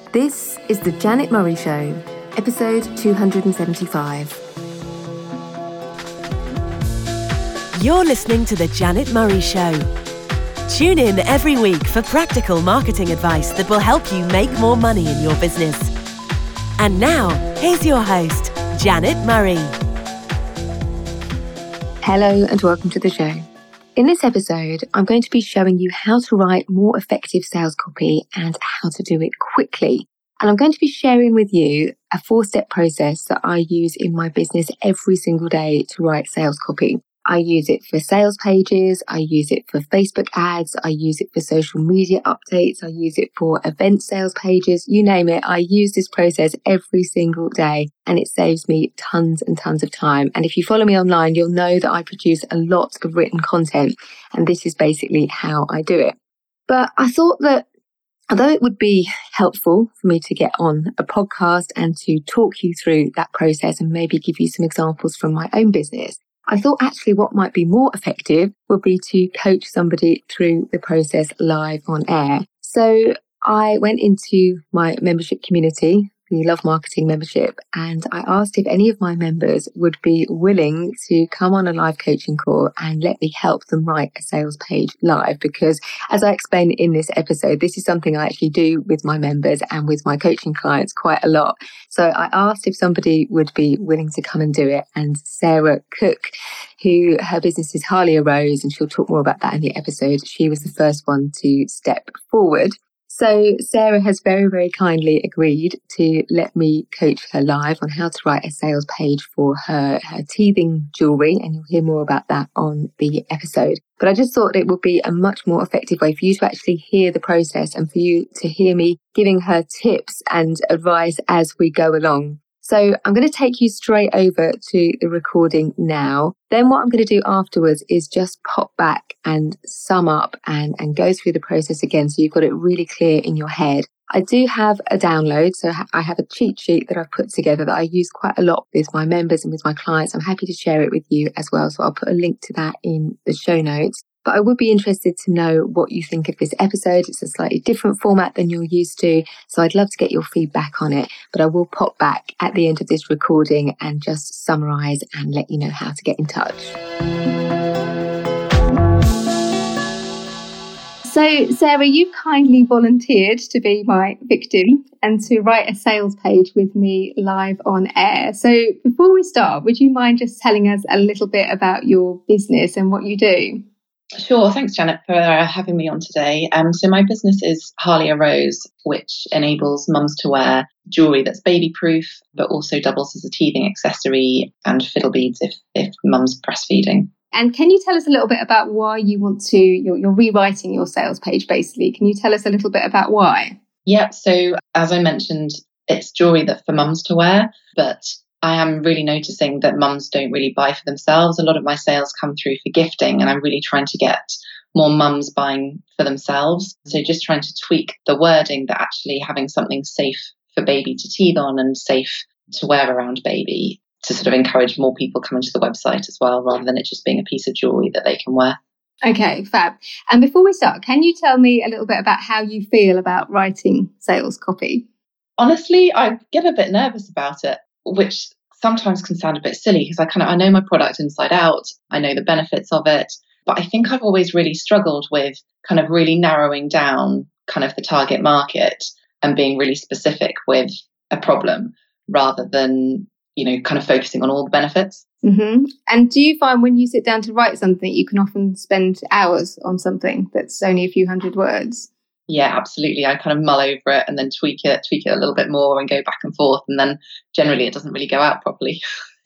This is The Janet Murray Show, episode 275. You're listening to The Janet Murray Show. Tune in every week for practical marketing advice that will help you make more money in your business. And now, here's your host, Janet Murray. Hello and welcome to the show. In this episode, I'm going to be showing you how to write more effective sales copy and how to do it quickly. And I'm going to be sharing with you a 4-step process that I use in my business every single day to write sales copy. I use it for sales pages, I use it for Facebook ads, I use it for social media updates, I use it for event sales pages, you name it. I use this process every single day and it saves me tons and tons of time. And if you follow me online, you'll know that I produce a lot of written content and this is basically how I do it. But I thought that although it would be helpful for me to get on a podcast and to talk you through that process and maybe give you some examples from my own business, I thought actually what might be more effective would be to coach somebody through the process live on air. So I went into my membership community, the Love Marketing membership, and I asked if any of my members would be willing to come on a live coaching call and let me help them write a sales page live. Because as I explained in this episode, this is something I actually do with my members and with my coaching clients quite a lot. So I asked if somebody would be willing to come and do it. And Sarah Cook, who her business is Harley Rose, and she'll talk more about that in the episode, she was the first one to step forward. So Sarah has very, very kindly agreed to let me coach her live on how to write a sales page for her teething jewellery, and you'll hear more about that on the episode. But I just thought it would be a much more effective way for you to actually hear the process and for you to hear me giving her tips and advice as we go along. So I'm going to take you straight over to the recording now. Then what I'm going to do afterwards is just pop back and sum up and go through the process again so you've got it really clear in your head. I do have a download, so I have a cheat sheet that I've put together that I use quite a lot with my members and with my clients. I'm happy to share it with you as well, so I'll put a link to that in the show notes. But I would be interested to know what you think of this episode. It's a slightly different format than you're used to, so I'd love to get your feedback on it. But I will pop back at the end of this recording and just summarise and let you know how to get in touch. So, Sarah, you've kindly volunteered to be my victim and to write a sales page with me live on air. So before we start, would you mind just telling us a little bit about your business and what you do? Sure. Thanks, Janet, for having me on today. So my business is Harley Rose, which enables mums to wear jewellery that's baby-proof, but also doubles as a teething accessory and fiddle beads if mum's breastfeeding. And can you tell us a little bit about why you want to, you're rewriting your sales page, basically. Can you tell us a little bit about why? Yeah. So as I mentioned, it's jewellery that for mums to wear, but I am really noticing that mums don't really buy for themselves. A lot of my sales come through for gifting, and I'm really trying to get more mums buying for themselves. So just trying to tweak the wording that actually having something safe for baby to teeth on and safe to wear around baby to sort of encourage more people coming to the website as well, rather than it just being a piece of jewellery that they can wear. Okay, fab. And before we start, can you tell me a little bit about how you feel about writing sales copy? Honestly, I get a bit nervous about it, which sometimes can sound a bit silly because I know my product inside out. I know the benefits of it, but I think I've always really struggled with kind of really narrowing down kind of the target market and being really specific with a problem rather than, kind of focusing on all the benefits. Mm-hmm. And do you find when you sit down to write something, you can often spend hours on something that's only a few hundred words? Yeah, absolutely. I kind of mull over it and then tweak it a little bit more and go back and forth. And then generally it doesn't really go out properly.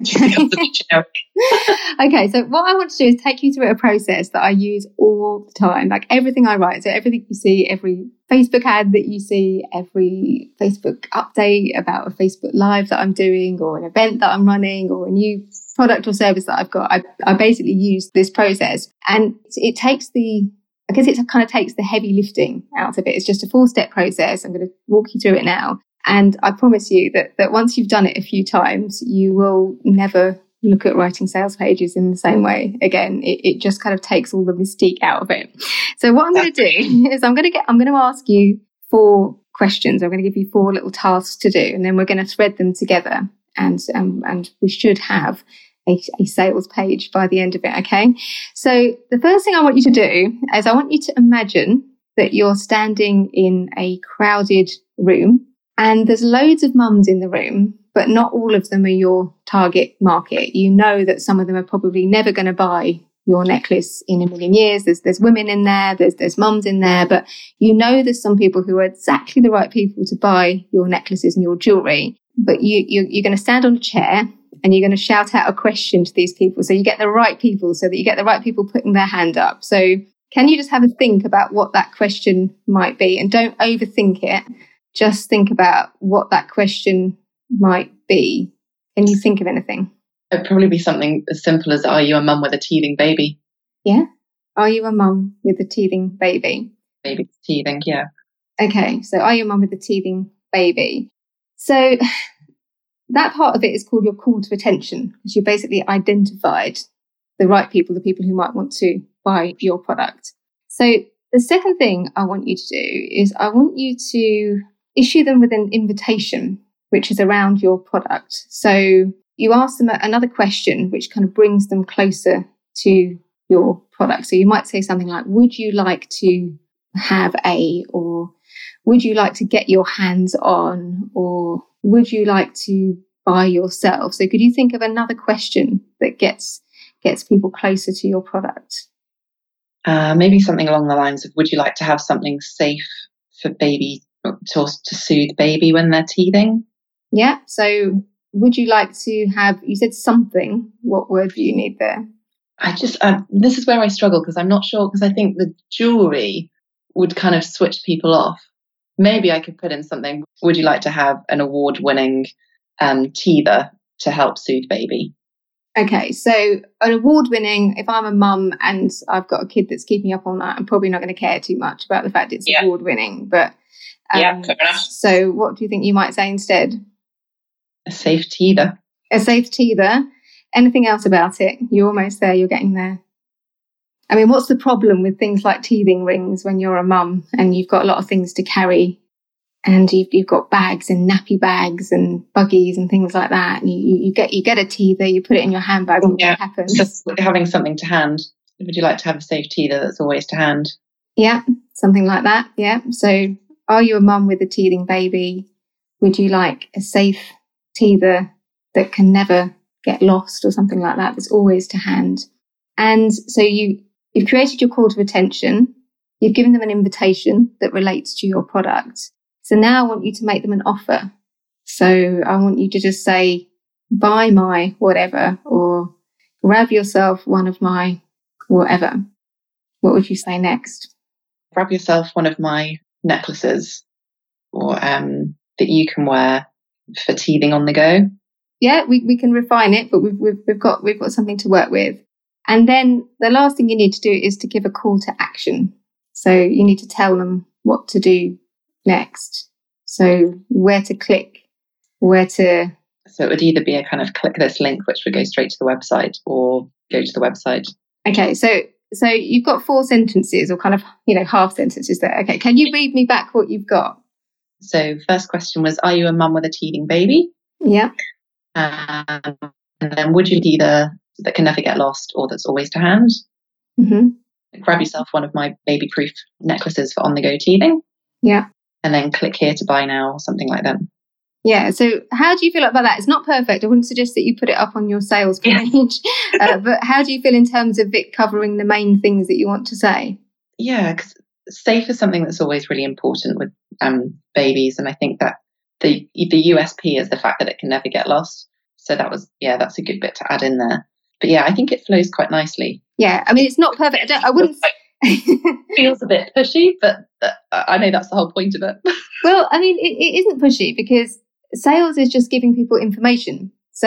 Okay, so what I want to do is take you through a process that I use all the time, like everything I write. So everything you see, every Facebook ad that you see, every Facebook update about a Facebook Live that I'm doing or an event that I'm running or a new product or service that I've got, I basically use this process. And it takes the heavy lifting out of it. It's just a 4-step process. I'm going to walk you through it now. And I promise you that once you've done it a few times, you will never look at writing sales pages in the same way again. It just kind of takes all the mystique out of it. So what I'm going to do is I'm going to ask you 4 questions. I'm going to give you 4 little tasks to do, and then we're going to thread them together, and we should have a sales page by the end of it. Okay. So the first thing I want you to do is I want you to imagine that you're standing in a crowded room, and there's loads of mums in the room, but not all of them are your target market. You know that some of them are probably never going to buy your necklace in a million years. There's women in there, there's mums in there, but you know there's some people who are exactly the right people to buy your necklaces and your jewelry. But you're going to stand on a chair and you're going to shout out a question to these people, so you get the right people, so that you get the right people putting their hand up. So can you just have a think about what that question might be, and don't overthink it. Just think about what that question might be. Can you think of anything? It'd probably be something as simple as, are you a mum with a teething baby? Yeah. Are you a mum with a teething baby? Baby's teething, yeah. Okay, so are you a mum with a teething baby? So that part of it is called your call to attention, because you basically identified the right people, the people who might want to buy your product. So the second thing I want you to do is I want you to issue them with an invitation, which is around your product. So you ask them another question, which kind of brings them closer to your product. So you might say something like, would you like to have or would you like to get your hands on, or would you like to buy yourself? So could you think of another question that gets people closer to your product? Maybe something along the lines of, would you like to have something safe for baby, to soothe baby when they're teething? Yeah. So would you like to have, you said something, what word do you need there? This is where I struggle, because I'm not sure, because I think the jewelry would kind of switch people off. Maybe I could put in something, would you like to have an award-winning teether to help soothe baby? Okay, so an award-winning, if I'm a mum and I've got a kid that's keeping up on that, I'm probably not going to care too much about the fact it's award-winning. But fair enough. So what do you think you might say instead? A safe teether. A safe teether. Anything else about it? You're almost there, you're getting there. I mean, what's the problem with things like teething rings when you're a mum and you've got a lot of things to carry, and you've got bags and nappy bags and buggies and things like that, and you get a teether, you put it in your handbag, and what happens? Just having something to hand. Would you like to have a safe teether that's always to hand? Yeah, something like that. Yeah. So are you a mum with a teething baby? Would you like a safe teether that can never get lost, or something like that that's always to hand? And so you've created your call to attention. You've given them an invitation that relates to your product. So now I want you to make them an offer. So I want you to just say, buy my whatever, or grab yourself one of my whatever. What would you say next? Grab yourself one of my necklaces, or that you can wear for teething on the go. Yeah, we can refine it, but we've got something to work with. And then the last thing you need to do is to give a call to action. So you need to tell them what to do next. So where to click, So it would either be a kind of click this link, which would go straight to the website, or go to the website. Okay, so you've got 4 sentences, or kind of, half sentences there. Okay, can you read me back what you've got? So first question was, are you a mum with a teething baby? Yeah. And then, would you either that can never get lost, or that's always to hand? Mm-hmm. Grab yourself one of my baby-proof necklaces for on-the-go teething. Yeah. And then click here to buy now, or something like that. Yeah. So how do you feel about that? It's not perfect. I wouldn't suggest that you put it up on your sales page. But how do you feel in terms of it covering the main things that you want to say? Yeah, because safe is something that's always really important with babies. And I think that the USP is the fact that it can never get lost. So that's a good bit to add in there. But yeah, I think it flows quite nicely. Yeah, I mean, it's not perfect. I wouldn't... feels a bit pushy, but I know that's the whole point of it. Well, I mean, it isn't pushy, because sales is just giving people information. So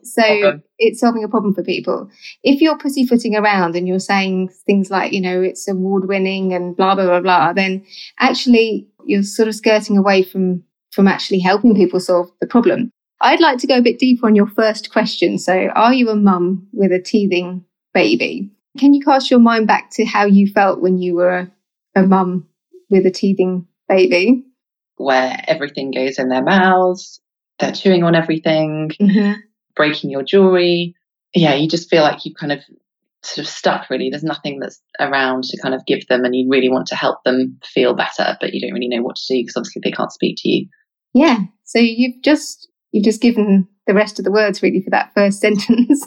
it's solving a problem for people. If you're pussyfooting around and you're saying things like, it's award winning and blah, blah, blah, blah, then actually you're sort of skirting away from actually helping people solve the problem. I'd like to go a bit deeper on your first question. So are you a mum with a teething baby? Can you cast your mind back to how you felt when you were a mum with a teething baby? where everything goes in their mouths, they're chewing on everything, breaking your jewelry. Yeah, you just feel like you've kind of sort of stuck, really. There's nothing that's around to kind of give them, and you really want to help them feel better, but you don't really know what to do because obviously they can't speak to you. Yeah, so you've just given the rest of the words really for that first sentence.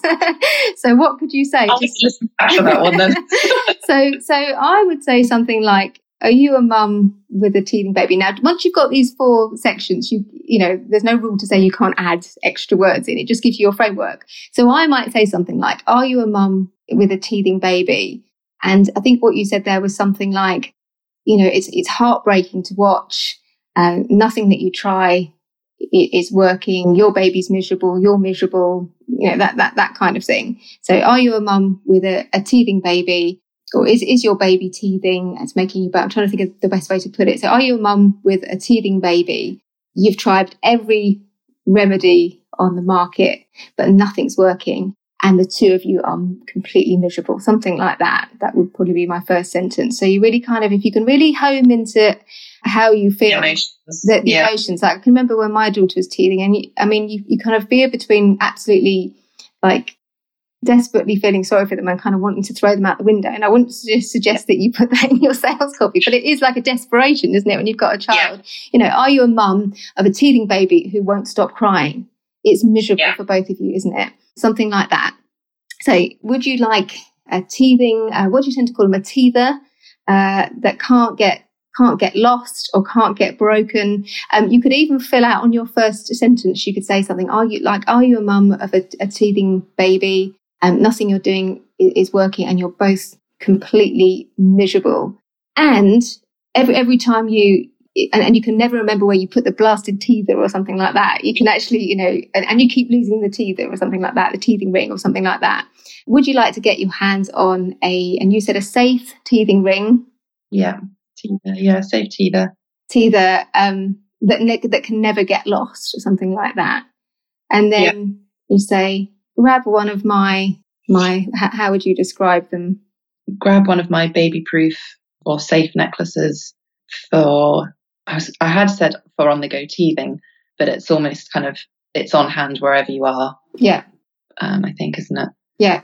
So what could you say? I'll just listen back to that one then. So I would say something like, are you a mum with a teething baby? Now, once you've got these 4 sections, you know, there's no rule to say you can't add extra words in. It just gives you your framework. So I might say something like, are you a mum with a teething baby? And I think what you said there was something like, you know, it's heartbreaking to watch. Nothing that you try is working. Your baby's miserable. You're miserable. You know, that kind of thing. So are you a mum with a teething baby? Or is your baby teething? It's making you bad. I'm trying to think of the best way to put it. So are you a mum with a teething baby? You've tried every remedy on the market, but nothing's working. And the 2 of you are completely miserable. Something like that. That would probably be my first sentence. So you really kind of, if you can really home into how you feel, the emotions. Like I can remember when my daughter was teething, and you kind of veer between absolutely like desperately feeling sorry for them and kind of wanting to throw them out the window. And I wouldn't suggest that you put that in your sales copy, but it is like a desperation, isn't it, when you've got a child? You know, are you a mum of a teething baby who won't stop crying? It's miserable for both of you, isn't it? Something like that. So would you like a teething, what do you tend to call them, a teether, that can't get lost or can't get broken? You could even fill out on your first sentence, you could say something, are you a mum of a teething baby? Nothing you're doing is working and you're both completely miserable. And every time you can never remember where you put the blasted teether or something like that. You can actually, you know, and you keep losing the teether or something like that, the teething ring or something like that. Would you like to get your hands on and you said a safe teething ring? Yeah, teether. Yeah, safe teether. Teether that can never get lost or something like that. And then you say, grab one of my, how would you describe them? Grab one of my baby-proof or safe necklaces for, I had said for on-the-go teething, but it's almost kind of, it's on hand wherever you are. Yeah. I think, isn't it? Yeah.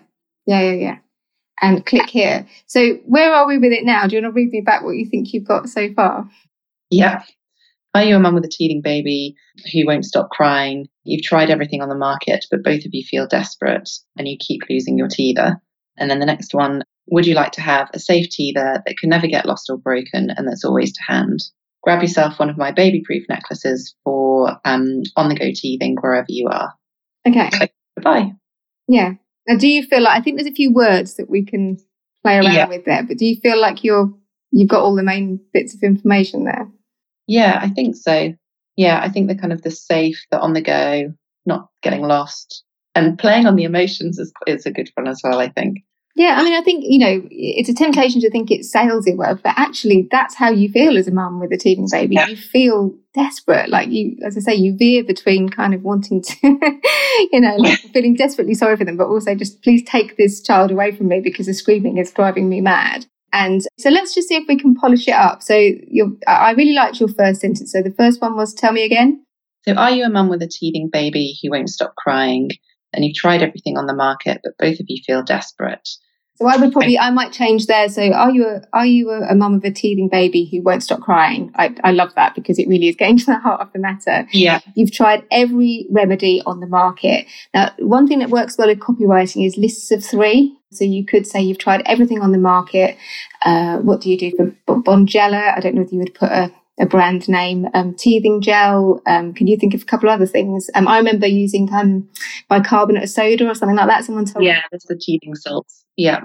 And click here. So where are we with it now? Do you want to read me back what you think you've got so far? Yeah. Are you a mum with a teething baby who won't stop crying? You've tried everything on the market, but both of you feel desperate and you keep losing your teether. And then the next one, would you like to have a safe teether that can never get lost or broken and that's always to hand? Grab yourself one of my baby-proof necklaces for on-the-go teething wherever you are. Okay. Goodbye. Yeah. Now, do you feel like, I think there's a few words that we can play around with there, but do you feel like you've got all the main bits of information there? Yeah, I think so. Yeah, I think the kind of the safe, the on the go, not getting lost, and playing on the emotions is a good one as well, I think. Yeah, I mean, I think, you know, it's a temptation to think it's salesy work, but actually that's how you feel as a mum with a teething baby. Yeah. You feel desperate, like you, as I say, you veer between kind of wanting to, you know, like feeling desperately sorry for them, but also just please take this child away from me because the screaming is driving me mad. And so let's just see if we can polish it up. So I really liked your first sentence. So the first one was, tell me again. So are you a mum with a teething baby who won't stop crying and you've tried everything on the market, but both of you feel desperate? So I might change there. So are you a mum of a teething baby who won't stop crying? I love that because it really is getting to the heart of the matter. Yeah. You've tried every remedy on the market. Now, one thing that works well in copywriting is lists of 3. So you could say you've tried everything on the market. What do you do for Bonjela? I don't know if you would put a brand name. Teething gel. Can you think of a couple of other things? I remember using bicarbonate of soda or something like that. Someone told me. Yeah, that's the teething salts. Yeah,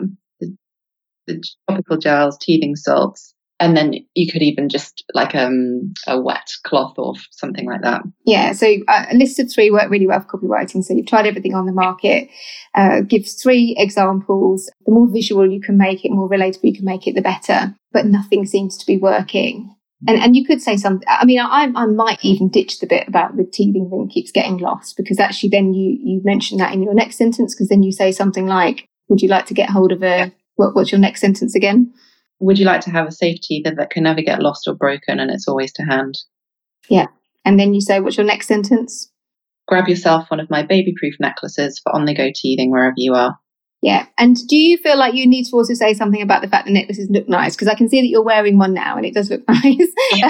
the topical gels, teething salts. And then you could even just like a wet cloth or something like that. Yeah, so a list of 3 work really well for copywriting. So you've tried everything on the market. Give 3 examples. The more visual you can make it, more relatable you can make it, the better. But nothing seems to be working. And you could say something. I mean, I might even ditch the bit about the teething ring keeps getting lost, because actually then you mention that in your next sentence, because then you say something like, would you like to get hold of what's your next sentence again? Would you like to have a safe teether that can never get lost or broken and it's always to hand? Yeah. And then you say, what's your next sentence? Grab yourself one of my baby-proof necklaces for on-the-go teething wherever you are. Yeah. And do you feel like you need to also say something about the fact the necklaces look nice? Because I can see that you're wearing one now and it does look nice. Yeah.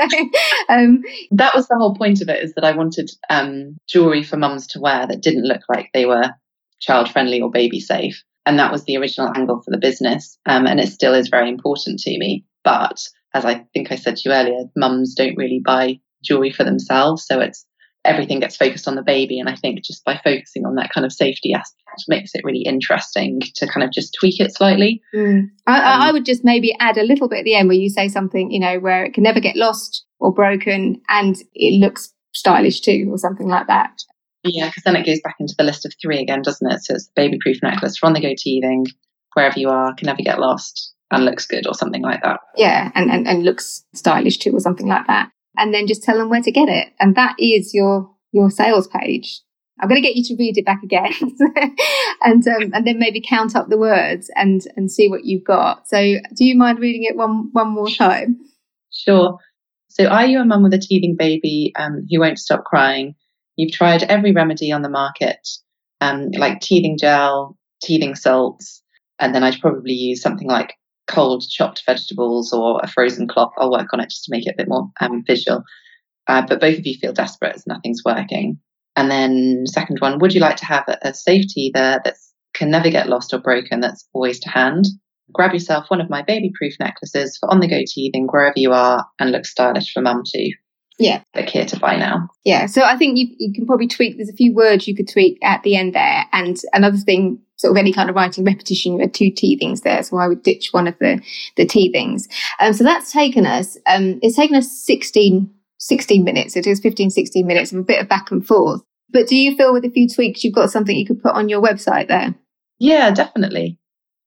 That was the whole point of it, is that I wanted jewellery for mums to wear that didn't look like they were child-friendly or baby-safe. And that was the original angle for the business. And it still is very important to me. But as I think I said to you earlier, mums don't really buy jewellery for themselves. So everything gets focused on the baby. And I think just by focusing on that kind of safety aspect makes it really interesting to kind of just tweak it slightly. I would just maybe add a little bit at the end where you say something, where it can never get lost or broken and it looks stylish too, or something like that. Yeah, because then it goes back into the list of 3 again, doesn't it? So it's the baby-proof necklace for on-the-go teething, wherever you are, can never get lost and looks good, or something like that. Yeah, and looks stylish too, or something like that. And then just tell them where to get it. And that is your sales page. I'm going to get you to read it back again and then maybe count up the words and see what you've got. So do you mind reading it one more time? Sure. So are you a mum with a teething baby who won't stop crying? You've tried every remedy on the market, like teething gel, teething salts, and then I'd probably use something like cold chopped vegetables or a frozen cloth. I'll work on it just to make it a bit more visual. But both of you feel desperate as nothing's working. And then second one, would you like to have a safe teether that can never get lost or broken, that's always to hand? Grab yourself one of my baby-proof necklaces for on-the-go teething wherever you are and look stylish for mum too. Yeah. Click here to buy now. Yeah. So I think you can probably tweak. There's a few words you could tweak at the end there. And another thing, sort of any kind of writing repetition, you had 2 teethings there. So I would ditch one of the teethings. So that's taken us, it's taken us 16 minutes. It is 15, 16 minutes of a bit of back and forth. But do you feel with a few tweaks, you've got something you could put on your website there? Yeah, definitely.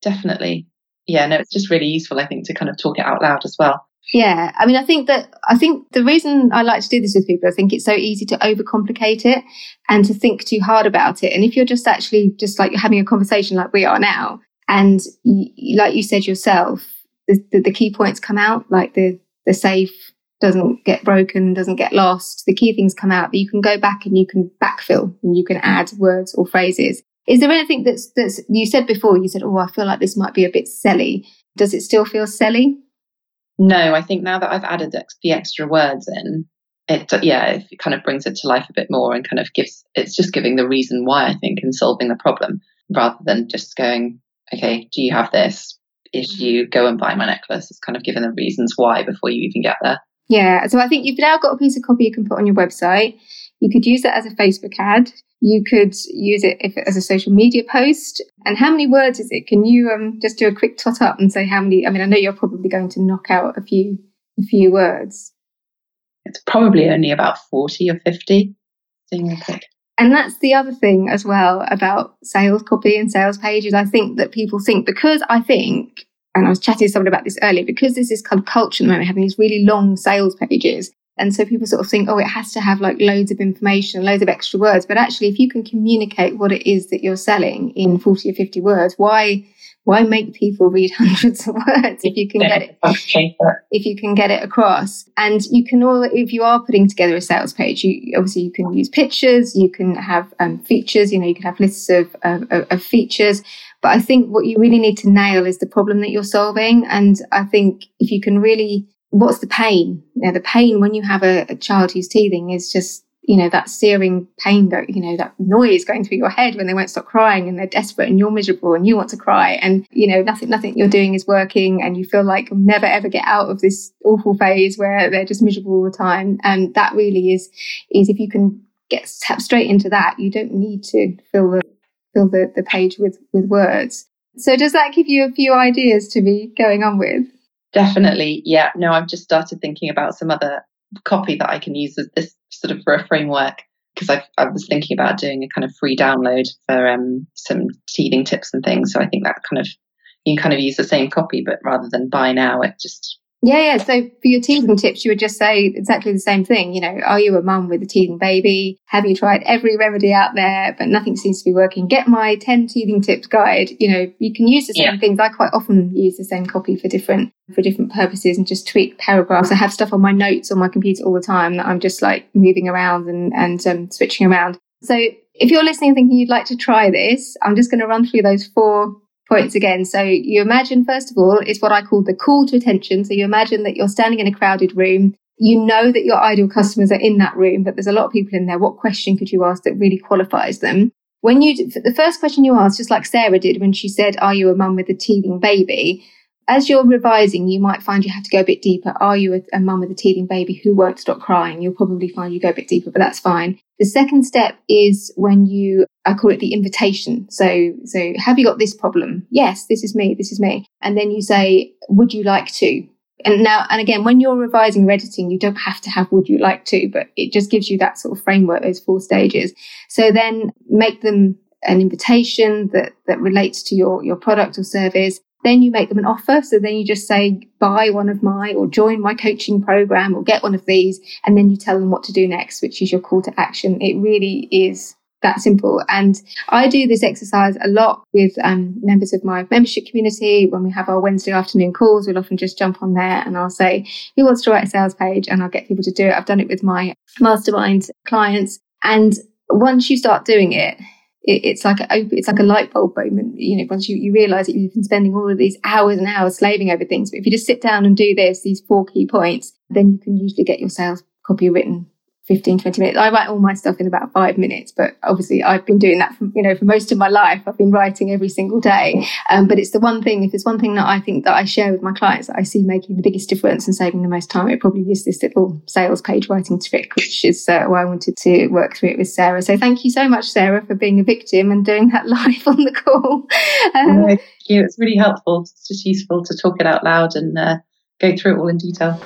Yeah, no, it's just really useful, I think, to kind of talk it out loud as well. Yeah, I mean, I think the reason I like to do this with people, I think it's so easy to overcomplicate it and to think too hard about it. And if you're just actually just like you're having a conversation like we are now, and like you said yourself, the key points come out, like the safe doesn't get broken, doesn't get lost. The key things come out that you can go back and you can backfill and you can add words or phrases. Is there anything that's you said before? You said, "Oh, I feel like this might be a bit selly." Does it still feel selly? No, I think now that I've added the extra words in, it kind of brings it to life a bit more and kind of it's just giving the reason why, I think, and solving the problem rather than just going, okay, do you have this issue? Go and buy my necklace. It's kind of giving the reasons why before you even get there. Yeah. So I think you've now got a piece of copy you can put on your website. You could use it as a Facebook ad. You could use it as a social media post. And how many words is it? Can you just do a quick tot up and say how many? I mean, I know you're probably going to knock out a few words. It's probably only about 40 or 50. And that's the other thing as well about sales copy and sales pages. I think that people think, and I was chatting to someone about this earlier, because there's this kind of culture at the moment having these really long sales pages. And so people sort of think, oh, it has to have like loads of information, loads of extra words. But actually, if you can communicate what it is that you're selling in 40 or 50 words, why make people read hundreds of words if you can get it across? And you can if you are putting together a sales page, you can use pictures, you can have features, you can have lists of features. But I think what you really need to nail is the problem that you're solving. And I think if you can really, what's the pain? The pain when you have a child who's teething is just, that searing pain, that noise going through your head when they won't stop crying and they're desperate and you're miserable and you want to cry and, nothing you're doing is working and you feel like you'll never, ever get out of this awful phase where they're just miserable all the time. And that really is if you can tap straight into that, you don't need to fill the page with words. So does that give you a few ideas to be going on with? Definitely. Yeah. No, I've just started thinking about some other copy that I can use as this sort of for a framework, because I was thinking about doing a kind of free download for some teething tips and things. So I think that you can kind of use the same copy, but rather than buy now, it just Yeah. So for your teething tips, you would just say exactly the same thing. You know, are you a mum with a teething baby? Have you tried every remedy out there, but nothing seems to be working? Get my 10 teething tips guide. You know, you can use the same things. I quite often use the same copy for different purposes and just tweak paragraphs. I have stuff on my notes on my computer all the time that I'm just like moving around and switching around. So if you're listening thinking you'd like to try this, I'm just going to run through those 4 points again. So you imagine, first of all, it's what I call the call to attention. So you imagine that you're standing in a crowded room. You know that your ideal customers are in that room, but there's a lot of people in there. What question could you ask that really qualifies them? When the first question you ask, just like Sarah did when she said, are you a mum with a teething baby? As you're revising, you might find you have to go a bit deeper. Are you a mum with a teething baby who won't stop crying? You'll probably find you go a bit deeper, but that's fine. The second step is when I call it the invitation. So have you got this problem? Yes, this is me. And then you say, would you like to? And again, when you're revising or editing, you don't have to have would you like to, but it just gives you that sort of framework, those 4 stages. So then make them an invitation that relates to your product or service. Then you make them an offer. So then you just say, buy one of mine or join my coaching program or get one of these. And then you tell them what to do next, which is your call to action. It really is that simple. And I do this exercise a lot with members of my membership community. When we have our Wednesday afternoon calls, we'll often just jump on there and I'll say, who wants to write a sales page? And I'll get people to do it. I've done it with my mastermind clients. And once you start doing it, it's like a light bulb moment. You know, once you realize that you've been spending all of these hours and hours slaving over things, but if you just sit down and do these 4 key points, then you can usually get your sales copy written 15, 20 minutes. I write all my stuff in about 5 minutes, but obviously I've been doing that for most of my life. I've been writing every single day. But it's the one thing, if there's one thing that I think that I share with my clients that I see making the biggest difference and saving the most time, it probably is this little sales page writing trick, which is why I wanted to work through it with Sarah. So thank you so much, Sarah, for being a victim and doing that live on the call. Thank you. It's really helpful. It's just useful to talk it out loud and go through it all in detail.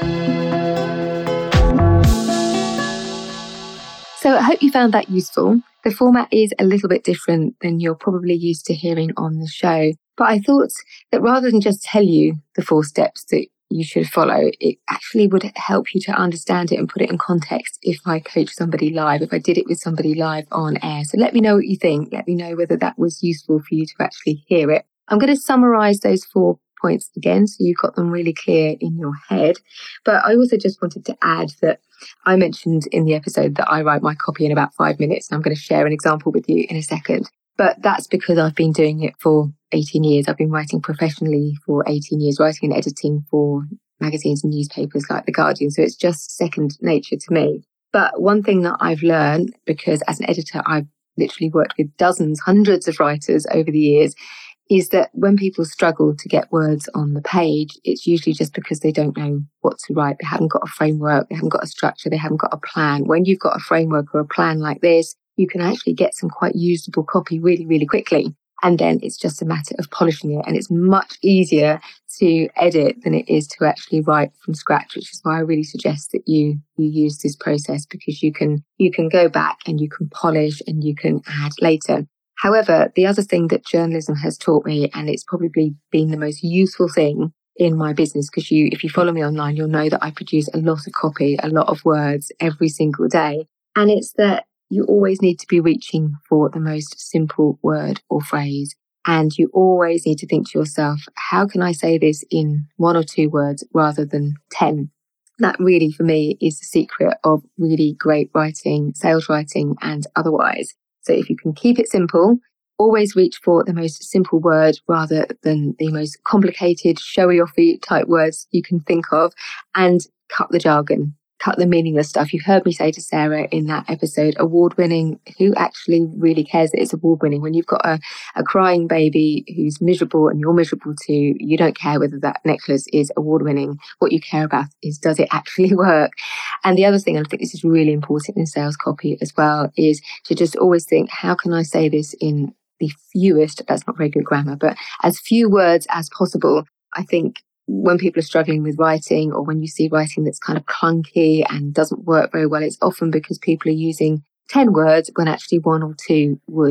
So I hope you found that useful. The format is a little bit different than you're probably used to hearing on the show. But I thought that rather than just tell you the 4 steps that you should follow, it actually would help you to understand it and put it in context if I coach somebody live, if I did it with somebody live on air. So let me know what you think. Let me know whether that was useful for you to actually hear it. I'm going to summarize those 4 points again, so you've got them really clear in your head. But I also just wanted to add that I mentioned in the episode that I write my copy in about 5 minutes, and I'm going to share an example with you in a second. But that's because I've been doing it for 18 years. I've been writing professionally for 18 years, writing and editing for magazines and newspapers like The Guardian. So it's just second nature to me. But one thing that I've learned, because as an editor, I've literally worked with dozens, hundreds of writers over the years, is that when people struggle to get words on the page, it's usually just because they don't know what to write. They haven't got a framework, they haven't got a structure, they haven't got a plan. When you've got a framework or a plan like this, you can actually get some quite usable copy really, really quickly. And then it's just a matter of polishing it. And it's much easier to edit than it is to actually write from scratch, which is why I really suggest that you use this process, because you can go back and you can polish and you can add later. However, the other thing that journalism has taught me, and it's probably been the most useful thing in my business, because if you follow me online, you'll know that I produce a lot of copy, a lot of words every single day. And it's that you always need to be reaching for the most simple word or phrase. And you always need to think to yourself, how can I say this in 1 or 2 words rather than 10? That really, for me, is the secret of really great writing, sales writing, and otherwise. So if you can keep it simple, always reach for the most simple word rather than the most complicated, showy-offy type words you can think of, and cut the jargon, cut the meaningless stuff. You heard me say to Sarah in that episode, award-winning, who actually really cares that it's award-winning? When you've got a crying baby who's miserable and you're miserable too, you don't care whether that necklace is award-winning. What you care about is, does it actually work? And the other thing, and I think this is really important in sales copy as well, is to just always think, how can I say this in the fewest, that's not very good grammar, but as few words as possible? I think when people are struggling with writing, or when you see writing that's kind of clunky and doesn't work very well, it's often because people are using 10 words when actually 1 or 2 would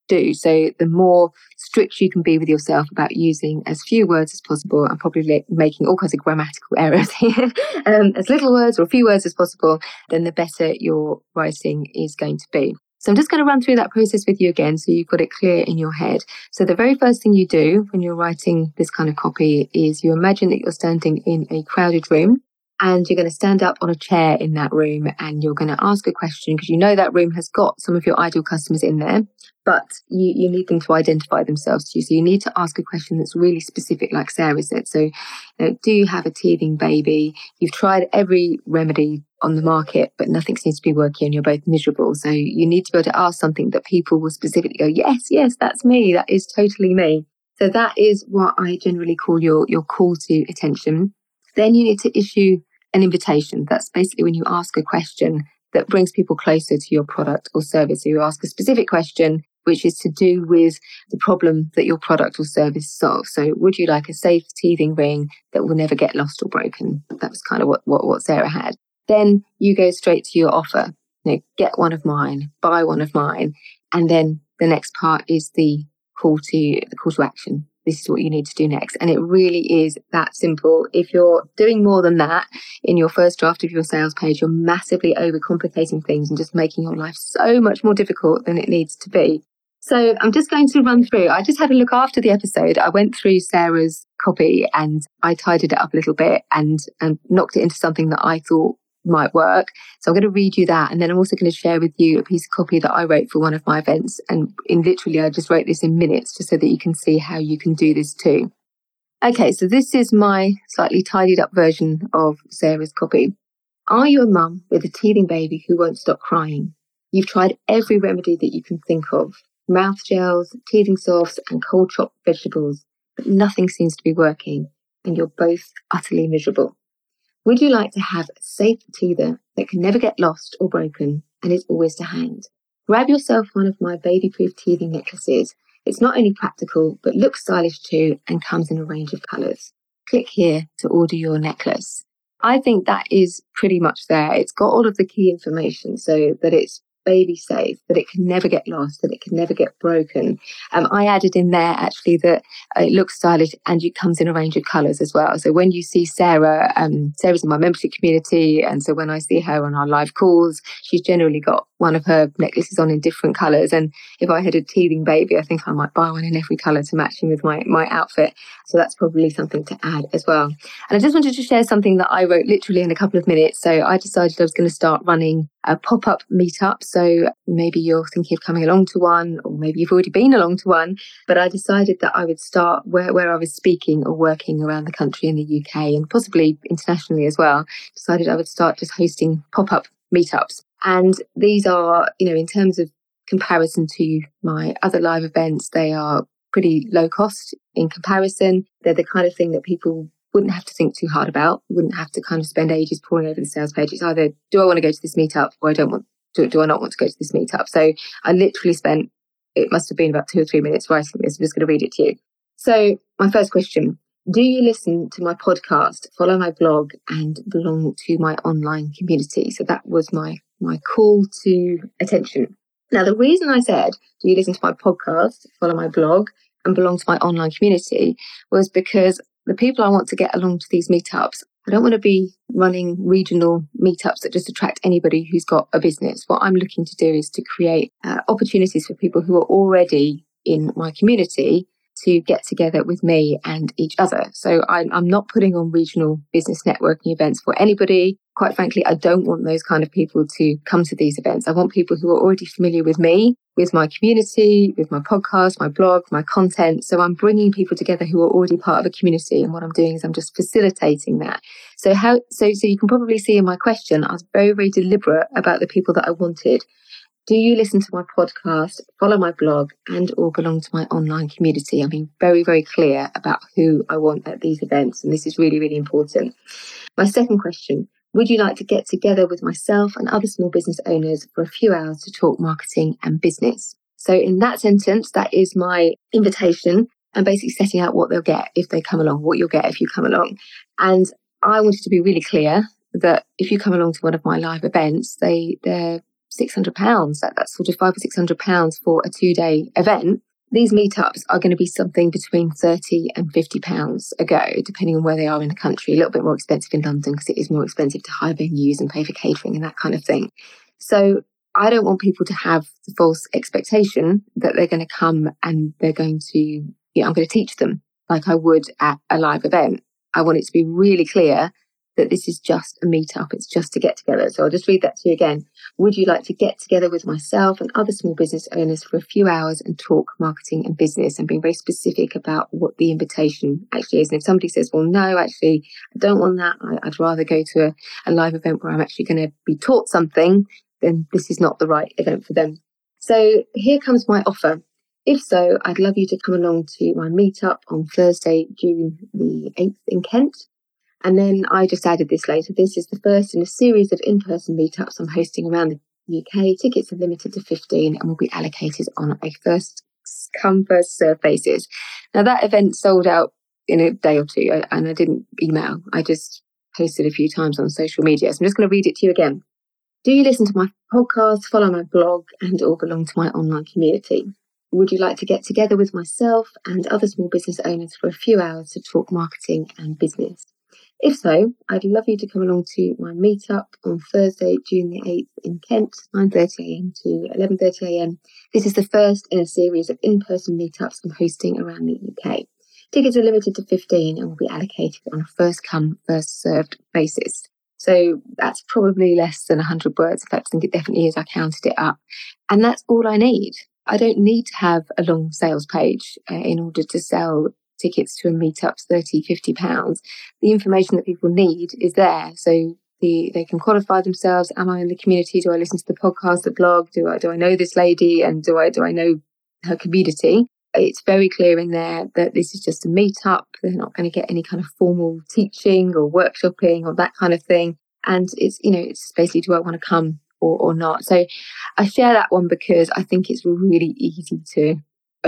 do. So the more strict you can be with yourself about using as few words as possible, and probably making all kinds of grammatical errors here, as little words or a few words as possible, then the better your writing is going to be. So I'm just going to run through that process with you again so you've got it clear in your head. So the very first thing you do when you're writing this kind of copy is you imagine that you're standing in a crowded room, and you're going to stand up on a chair in that room, and you're going to ask a question because you know that room has got some of your ideal customers in there, but you need them to identify themselves to you. So you need to ask a question that's really specific, like Sarah said. So, do you have a teething baby? You've tried every remedy on the market, but nothing seems to be working and you're both miserable. So you need to be able to ask something that people will specifically go, yes, that's me. That is totally me. So that is what I generally call your call to attention. Then you need to issue an invitation. That's basically when you ask a question that brings people closer to your product or service. So you ask a specific question, which is to do with the problem that your product or service solves. So would you like a safe teething ring that will never get lost or broken? That was kind of what Sarah had. Then you go straight to your offer. Get one of mine, buy one of mine. And then the next part is the call to action. This is what you need to do next. And it really is that simple. If you're doing more than that in your first draft of your sales page, you're massively overcomplicating things and just making your life so much more difficult than it needs to be. So I'm just going to run through. I just had a look after the episode. I went through Sarah's copy and I tidied it up a little bit and knocked it into something that I thought might work. So I'm going to read you that, and then I'm also going to share with you a piece of copy that I wrote for one of my events, and I just wrote this in minutes just so that you can see how you can do this too. Okay, so this is my slightly tidied up version of Sarah's copy. Are you a mum with a teething baby who won't stop crying? You've tried every remedy that you can think of, mouth gels, teething softs and cold chopped vegetables, but nothing seems to be working and you're both utterly miserable. Would you like to have a safe teether that can never get lost or broken and is always to hand? Grab yourself one of my baby-proof teething necklaces. It's not only practical, but looks stylish too and comes in a range of colours. Click here to order your necklace. I think that is pretty much there. It's got all of the key information so that it's baby safe, that it can never get lost, that it can never get broken. I added in there actually that it looks stylish and it comes in a range of colours as well. So when you see Sarah, Sarah's in my membership community, and so when I see her on our live calls, she's generally got one of her necklaces on in different colours. And if I had a teething baby, I think I might buy one in every colour to match him with my outfit. So that's probably something to add as well. And I just wanted to share something that I wrote literally in a couple of minutes. So I decided I was going to start running a pop-up meetup. So maybe you're thinking of coming along to one, or maybe you've already been along to one, but I decided that I would start where I was speaking or working around the country in the UK and possibly internationally as well. Decided I would start just hosting pop-up meetups. And these are, in terms of comparison to my other live events, they are pretty low cost in comparison. They're the kind of thing that people wouldn't have to think too hard about, wouldn't have to kind of spend ages poring over the sales page. It's either, do I want to go to this meetup, or do I not want to go to this meetup? So I literally spent, it must have been about 2 or 3 minutes writing this. I'm just going to read it to you. So my first question: do you listen to my podcast, follow my blog, and belong to my online community? So that was my call to attention. Now, the reason I said, do you listen to my podcast, follow my blog, and belong to my online community, was because the people I want to get along to these meetups, I don't want to be running regional meetups that just attract anybody who's got a business. What I'm looking to do is to create opportunities for people who are already in my community to get together with me and each other. So I'm not putting on regional business networking events for anybody. Quite frankly, I don't want those kind of people to come to these events. I want people who are already familiar with me, with my community, with my podcast, my blog, my content. So I'm bringing people together who are already part of a community. And what I'm doing is I'm just facilitating that. So you can probably see in my question, I was very, very deliberate about the people that I wanted. Do you listen to my podcast, follow my blog, and or belong to my online community? I'm being very, very clear about who I want at these events. And this is really, really important. My second question: would you like to get together with myself and other small business owners for a few hours to talk marketing and business? So in that sentence, that is my invitation, and basically setting out what they'll get if they come along, what you'll get if you come along. And I wanted to be really clear that if you come along to one of my live events, they're £600. That's sort of £500 or £600 for a 2-day event. These meetups are going to be something between £30 and £50 a go, depending on where they are in the country. A little bit more expensive in London because it is more expensive to hire venues and pay for catering and that kind of thing. So I don't want people to have the false expectation that they're going to come and they're going to, I'm going to teach them like I would at a live event. I want it to be really clear that this is just a meetup. It's just to get together. So I'll just read that to you again. Would you like to get together with myself and other small business owners for a few hours and talk marketing and business, and being very specific about what the invitation actually is? And if somebody says, well, no, actually, I don't want that. I'd rather go to a live event where I'm actually going to be taught something, then this is not the right event for them. So here comes my offer. If so, I'd love you to come along to my meetup on Thursday, June the 8th in Kent. And then I just added this later. This is the first in a series of in-person meetups I'm hosting around the UK. Tickets are limited to 15 and will be allocated on a first come, first serve basis. Now that event sold out in a day or two, and I didn't email. I just posted a few times on social media. So I'm just going to read it to you again. Do you listen to my podcast, follow my blog, and or belong to my online community? Would you like to get together with myself and other small business owners for a few hours to talk marketing and business? If so, I'd love you to come along to my meetup on Thursday, June the 8th in Kent, 9:30am to 11:30am. This is the first in a series of in-person meetups I'm hosting around the UK. Tickets are limited to 15 and will be allocated on a first-come, first-served basis. So that's probably less than 100 words. In fact, I think it definitely is. I counted it up. And that's all I need. I don't need to have a long sales page in order to sell tickets to a meetup, £30, £50. The information that people need is there. So they can qualify themselves. Am I in the community? Do I listen to the podcast, the blog? Do I know this lady? And do I know her community? It's very clear in there that this is just a meetup. They're not going to get any kind of formal teaching or workshopping or that kind of thing. And it's basically, do I want to come or not? So I share that one because I think it's really easy to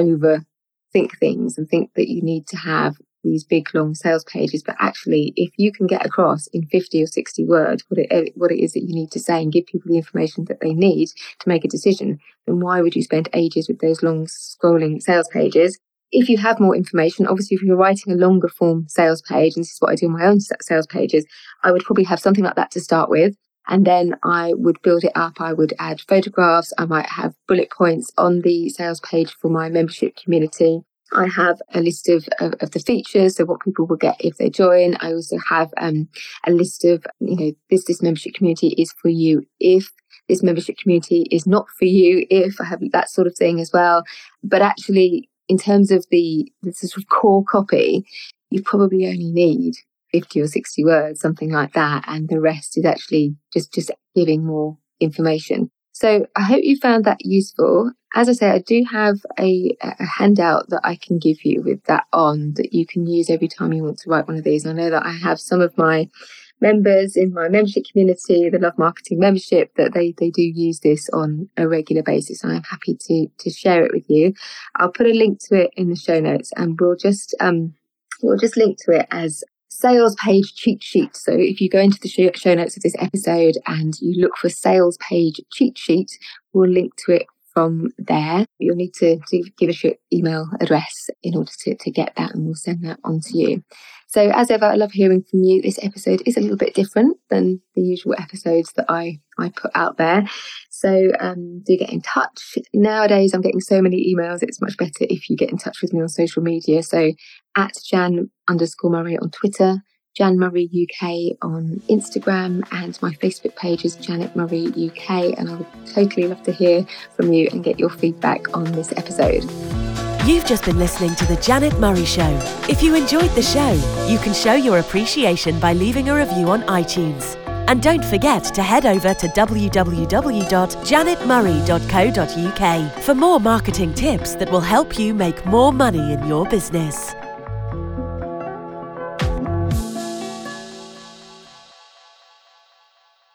overthink things and think that you need to have these big long sales pages. But actually, if you can get across in 50 or 60 words what it is that you need to say and give people the information that they need to make a decision, then why would you spend ages with those long scrolling sales pages? If you have more information, obviously, if you're writing a longer form sales page, and this is what I do on my own sales pages, I would probably have something like that to start with. And then I would build it up. I would add photographs. I might have bullet points on the sales page for my membership community. I have a list of the features, so what people will get if they join. I also have a list of, this membership community is for you if this membership community is not for you, if I have that sort of thing as well. But actually, in terms of the sort of core copy, you probably only need 50 or 60 words, something like that. And the rest is actually just giving more information. So I hope you found that useful. As I say, I do have a handout that I can give you with that on that you can use every time you want to write one of these. And I know that I have some of my members in my membership community, the Love Marketing membership, that they do use this on a regular basis. And I'm happy to share it with you. I'll put a link to it in the show notes, and we'll just link to it as sales page cheat sheet. So if you go into the show notes of this episode and you look for sales page cheat sheet, we'll link to it from there. You'll need to give us your email address in order to get that, and we'll send that on to you. So as ever, I love hearing from you. This episode is a little bit different than the usual episodes that I put out there. So do get in touch. Nowadays, I'm getting so many emails. It's much better if you get in touch with me on social media. So at Jan_Murray on Twitter, Jan Murray UK on Instagram, and my Facebook page is Janet Murray UK. And I would totally love to hear from you and get your feedback on this episode. You've just been listening to The Janet Murray Show. If you enjoyed the show, you can show your appreciation by leaving a review on iTunes. And don't forget to head over to www.janetmurray.co.uk for more marketing tips that will help you make more money in your business.